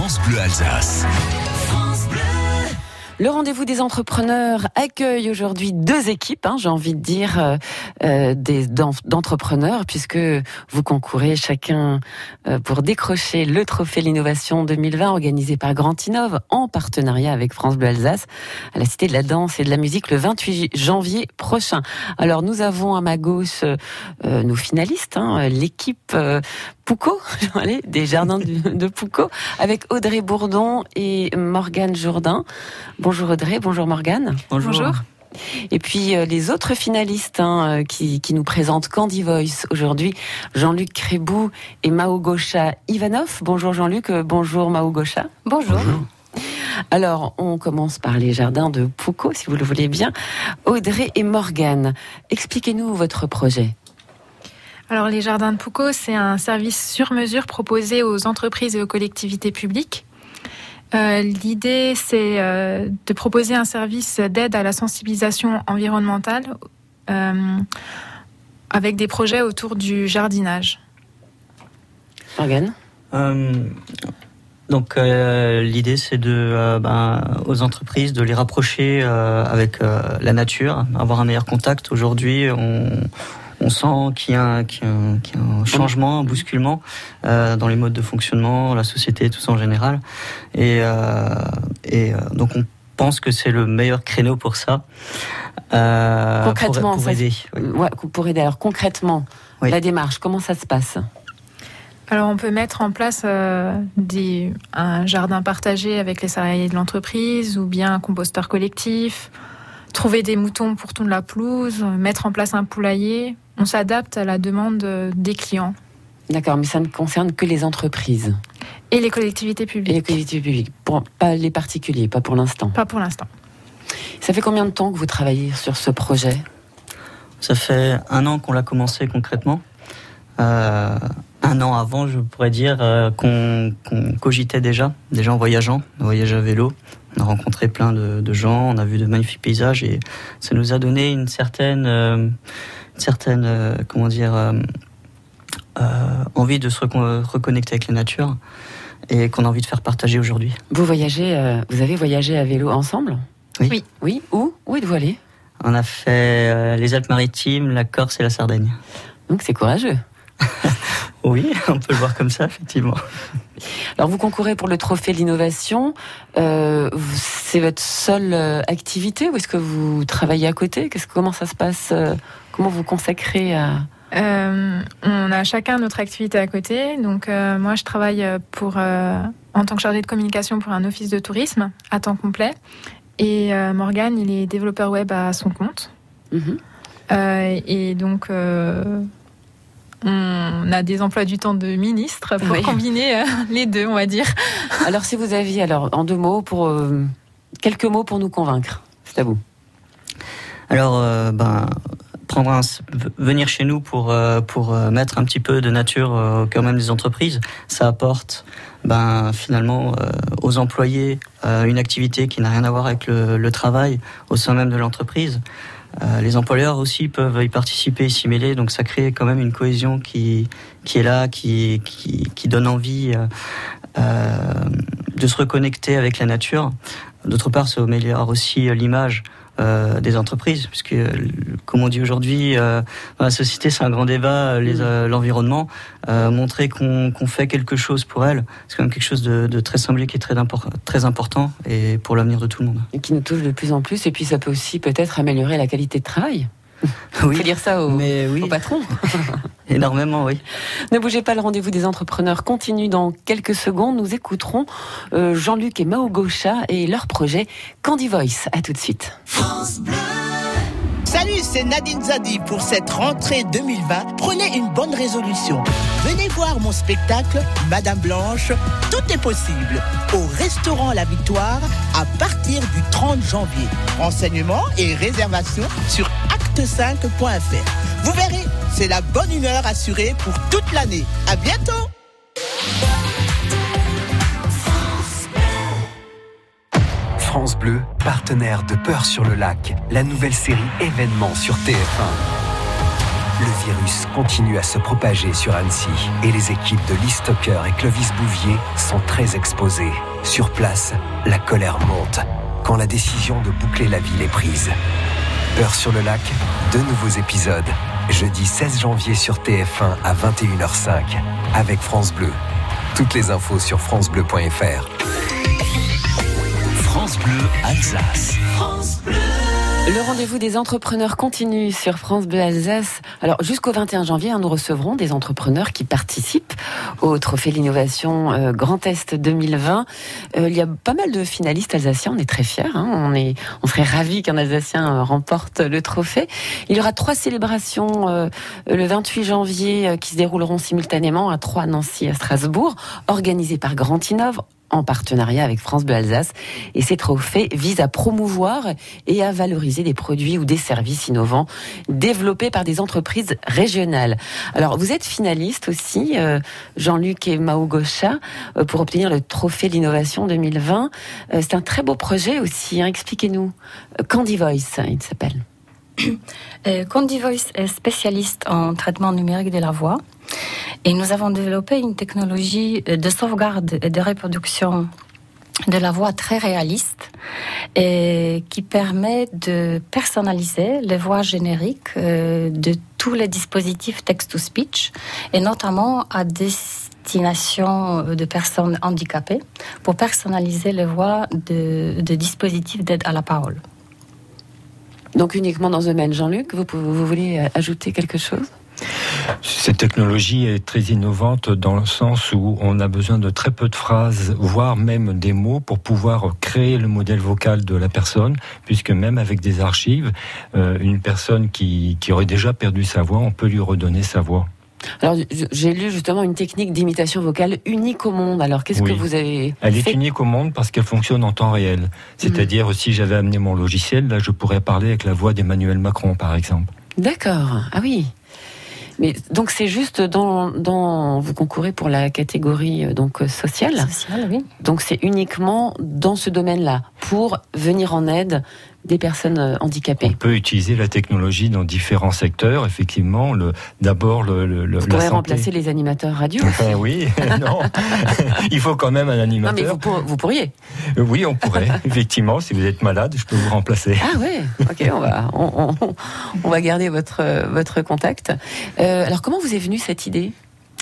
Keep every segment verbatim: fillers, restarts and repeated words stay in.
France Bleu Alsace. Le rendez-vous des entrepreneurs accueille aujourd'hui deux équipes, hein, j'ai envie de dire, euh, euh, des, d'entrepreneurs, puisque vous concourez chacun euh, pour décrocher le trophée l'innovation deux mille vingt organisé par Grand Innov en partenariat avec France Bleu Alsace à la Cité de la Danse et de la Musique le vingt-huit janvier prochain. Alors nous avons à ma gauche euh, nos finalistes, hein, l'équipe euh, Poucault, allez, des jardins de, de Poucault, avec Audrey Bourdon et Morgane Jourdain. Bonjour Audrey, bonjour Morgane. Bonjour. bonjour. Et puis euh, les autres finalistes hein, qui, qui nous présentent Candy Voice aujourd'hui, Jean-Luc Crébou et Małgosia Ivanov. Bonjour Jean-Luc, euh, bonjour Małgosia. Bonjour. bonjour. Alors, on commence par les jardins de Poucault, si vous le voulez bien. Audrey et Morgane, expliquez-nous votre projet. Alors, les jardins de Poucault, c'est un service sur mesure proposé aux entreprises et aux collectivités publiques. Euh, l'idée, c'est euh, de proposer un service d'aide à la sensibilisation environnementale euh, avec des projets autour du jardinage. Morgane euh, Donc, euh, l'idée, c'est de, euh, ben, aux entreprises de les rapprocher euh, avec euh, la nature, avoir un meilleur contact. Aujourd'hui, on... On sent qu'il y a un, qu'il y a un, qu'il y a un changement, un bousculement euh, dans les modes de fonctionnement, la société, tout ça en général. Et, euh, et euh, donc on pense que c'est le meilleur créneau pour ça. Euh, concrètement, pour, pour aider. Oui. Ouais, pour aider. Alors concrètement, oui. La démarche, comment ça se passe ? Alors on peut mettre en place euh, des, un jardin partagé avec les salariés de l'entreprise ou bien un composteur collectif. Trouver des moutons pour tondre la pelouse, mettre en place un poulailler. On s'adapte à la demande des clients. D'accord, mais ça ne concerne que les entreprises. Et les collectivités publiques. Et les collectivités publiques, pour, pas les particuliers, pas pour l'instant. Pas pour l'instant. Ça fait combien de temps que vous travaillez sur ce projet ? Ça fait un an qu'on l'a commencé concrètement. Euh, un an avant, je pourrais dire, euh, qu'on, qu'on cogitait déjà, déjà en voyageant, on voyageait à vélo. On a rencontré plein de, de gens, on a vu de magnifiques paysages et ça nous a donné une certaine, euh, une certaine, euh, comment dire, euh, euh, envie de se recon- reconnecter avec la nature et qu'on a envie de faire partager aujourd'hui. Vous voyagez, euh, vous avez voyagé à vélo ensemble ? Oui. Oui. Oui. Où ? Où êtes-vous allé ? On a fait euh, les Alpes-Maritimes, la Corse et la Sardaigne. Donc c'est courageux. Oui, on peut le voir comme ça, effectivement. Alors, vous concourez pour le trophée de l'innovation. Euh, c'est votre seule activité ou est-ce que vous travaillez à côté ? Qu'est-ce, comment ça se passe ? Comment vous consacrez à... Euh, on a chacun notre activité à côté. Donc, euh, moi, je travaille pour, euh, en tant que chargée de communication pour un office de tourisme à temps complet. Et euh, Morgane, il est développeur web à son compte. Mm-hmm. Euh, et donc... Euh, On a des emplois du temps de ministre pour oui. combiner euh, les deux, on va dire. Alors, si vous aviez, alors, en deux mots, pour euh, quelques mots pour nous convaincre, c'est à vous. Alors, euh, ben, prendre un, venir chez nous pour euh, pour euh, mettre un petit peu de nature euh, au cœur même des entreprises, ça apporte, ben, finalement, euh, aux employés euh, une activité qui n'a rien à voir avec le, le travail au sein même de l'entreprise. Euh, les employeurs aussi peuvent y participer, y s'y mêler, donc ça crée quand même une cohésion qui qui est là, qui qui, qui donne envie euh, euh, de se reconnecter avec la nature. D'autre part, ça améliore aussi l'image euh, des entreprises, puisque comme on dit aujourd'hui, euh, dans la société, c'est un grand débat, les, euh, l'environnement. Euh, montrer qu'on, qu'on fait quelque chose pour elle, c'est quand même quelque chose de, de très symbolique et très, import- très important, et pour l'avenir de tout le monde. Et qui nous touche de plus en plus, et puis ça peut aussi peut-être améliorer la qualité de travail. Oui, il faut dire ça au, mais oui. au patron. Énormément, oui. Ne bougez pas, le rendez-vous des entrepreneurs continue dans quelques secondes. Nous écouterons euh, Jean-Luc et Małgosia et leur projet Candy Voice. À tout de suite. France Bleu. Salut, c'est Nadine Zadi. Pour cette rentrée deux mille vingt, prenez une bonne résolution. Venez voir mon spectacle Madame Blanche, tout est possible, au restaurant La Victoire à partir du trente janvier. Renseignements et réservations sur acte cinq point f r. Vous verrez, c'est la bonne humeur assurée pour toute l'année. À bientôt. France Bleu, partenaire de Peur sur le lac, la nouvelle série événement sur T F un. Le virus continue à se propager sur Annecy et les équipes de Lise Stocker et Clovis Bouvier sont très exposées. Sur place, la colère monte quand la décision de boucler la ville est prise. Peur sur le lac, deux nouveaux épisodes. Jeudi seize janvier sur T F un à vingt et une heures cinq avec France Bleu. Toutes les infos sur francebleu point f r. France Bleu Alsace. France Bleu. Le rendez-vous des entrepreneurs continue sur France Bleu Alsace. Alors jusqu'au vingt et un janvier, hein, nous recevrons des entrepreneurs qui participent au Trophée de l'Innovation euh, Grand Est deux mille vingt. Euh, il y a pas mal de finalistes alsaciens, on est très fiers. Hein, on, est, on serait ravis qu'un Alsacien euh, remporte le trophée. Il y aura trois célébrations euh, le vingt-huit janvier euh, qui se dérouleront simultanément à Troyes, Nancy, à Strasbourg, organisées par Grand Innov, en partenariat avec France Bleu Alsace. Et ces trophées visent à promouvoir et à valoriser des produits ou des services innovants développés par des entreprises régionales. Alors, vous êtes finaliste aussi, euh, Jean-Luc et Mao Gaucha, euh, pour obtenir le trophée de l'innovation deux mille vingt. Euh, c'est un très beau projet aussi, hein, expliquez-nous. Candy Voice, il s'appelle. Euh, Candy Voice est spécialiste en traitement numérique de la voix. Et nous avons développé une technologie de sauvegarde et de reproduction de la voix très réaliste et qui permet de personnaliser les voix génériques de tous les dispositifs text-to-speech et notamment à destination de personnes handicapées pour personnaliser les voix de, de dispositifs d'aide à la parole. Donc uniquement dans ce domaine. Jean-Luc, vous, vous voulez ajouter quelque chose ? Cette technologie est très innovante dans le sens où on a besoin de très peu de phrases, voire même des mots pour pouvoir créer le modèle vocal de la personne, puisque même avec des archives, euh, une personne qui, qui aurait déjà perdu sa voix, on peut lui redonner sa voix. Alors, j'ai lu justement une technique d'imitation vocale unique au monde. Alors, qu'est-ce oui. que vous avez Elle fait ? est unique au monde parce qu'elle fonctionne en temps réel. C'est-à-dire, mmh. si j'avais amené mon logiciel, là, je pourrais parler avec la voix d'Emmanuel Macron, par exemple. D'accord. Ah oui. Mais donc c'est juste dans, dans vous concourez pour la catégorie donc sociale. Sociale, oui. Donc c'est uniquement dans ce domaine-là pour venir en aide des personnes handicapées. On peut utiliser la technologie dans différents secteurs, effectivement. Le, d'abord, le, le, vous pourrez remplacer les animateurs radio aussi. Oui, non. Il faut quand même un animateur. Non, mais vous, pour, vous pourriez. Oui, on pourrait. Effectivement, si vous êtes malade, je peux vous remplacer. Ah ouais. Ok, on va, on, on, on va garder votre votre contact. Euh, alors, comment vous est venue cette idée ?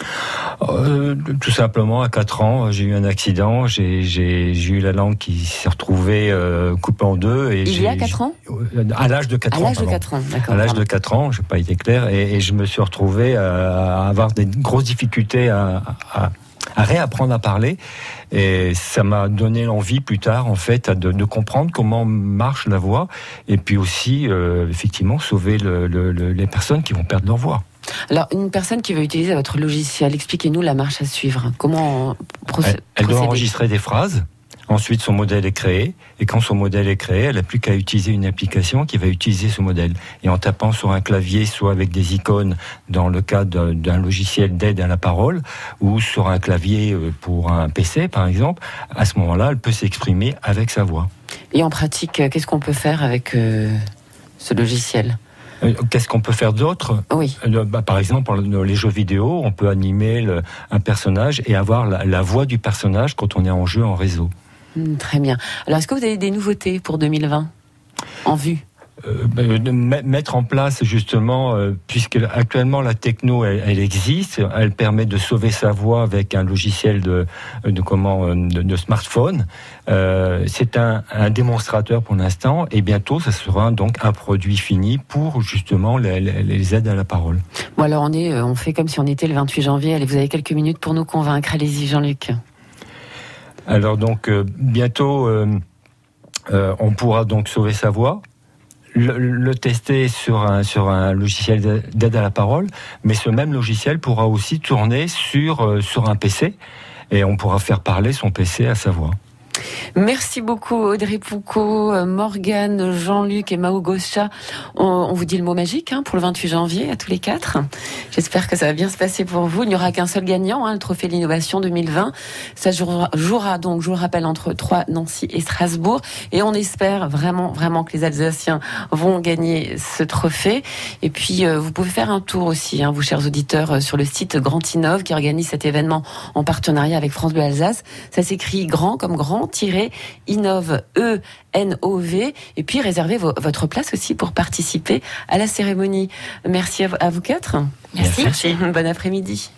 Euh, tout simplement, à quatre ans, j'ai eu un accident, j'ai, j'ai, j'ai eu la langue qui s'est retrouvée euh, coupée en deux. Et Il j'ai, y a quatre ans ? À l'âge de quatre ans. À l'âge de quatre ans, d'accord. À l'âge de quatre ans, je n'ai pas été clair, et, et je me suis retrouvé à avoir des grosses difficultés à, à, à réapprendre à parler. Et ça m'a donné l'envie plus tard, en fait, de, de comprendre comment marche la voix, et puis aussi, euh, effectivement, sauver le, le, le, les personnes qui vont perdre leur voix. Alors, une personne qui veut utiliser votre logiciel, expliquez-nous la marche à suivre. Comment procéder ? Elle, elle doit enregistrer des phrases. Ensuite, son modèle est créé. Et quand son modèle est créé, elle n'a plus qu'à utiliser une application qui va utiliser ce modèle. Et en tapant sur un clavier, soit avec des icônes dans le cas d'un, d'un logiciel d'aide à la parole, ou sur un clavier pour un P C, par exemple, à ce moment-là, elle peut s'exprimer avec sa voix. Et en pratique, qu'est-ce qu'on peut faire avec euh, ce logiciel ? Qu'est-ce qu'on peut faire d'autre ? Oui. Bah, par exemple, dans les jeux vidéo, on peut animer le, un personnage et avoir la, la voix du personnage quand on est en jeu en réseau. Mmh, très bien. Alors, est-ce que vous avez des nouveautés pour deux mille vingt en vue ? Euh, de mettre en place justement, euh, puisque actuellement la techno elle, elle existe, elle permet de sauver sa voix avec un logiciel de, de comment de, de smartphone. Euh, c'est un, un démonstrateur pour l'instant, et bientôt ça sera donc un produit fini pour justement les, les, les aides à la parole. Bon alors on est, on fait comme si on était le vingt-huit janvier. Allez, vous avez quelques minutes pour nous convaincre. Allez-y, Jean-Luc. Alors donc euh, bientôt euh, euh, on pourra donc sauver sa voix. Le, le tester sur un, sur un logiciel d'aide à la parole, mais ce même logiciel pourra aussi tourner sur, euh, sur un P C, et on pourra faire parler son P C à sa voix. Merci beaucoup Audrey Poucaud, Morgane, Jean-Luc et Mao Goscha. On, on vous dit le mot magique hein, pour le vingt-huit janvier à tous les quatre. J'espère que ça va bien se passer pour vous. Il n'y aura qu'un seul gagnant, hein, le Trophée de l'Innovation deux mille vingt. Ça jouera, jouera donc, je vous le rappelle, entre Troyes, Nancy et Strasbourg. Et on espère vraiment, vraiment que les Alsaciens vont gagner ce trophée. Et puis, euh, vous pouvez faire un tour aussi, hein, vous chers auditeurs, euh, sur le site Grand Innov qui organise cet événement en partenariat avec France Bleu Alsace. Ça s'écrit grand comme grand, tiré, Innov, E, N O V. Et puis, réservez vo- votre place aussi pour participer à la cérémonie. Merci à vous, à vous quatre. Merci. Merci. Bon après-midi.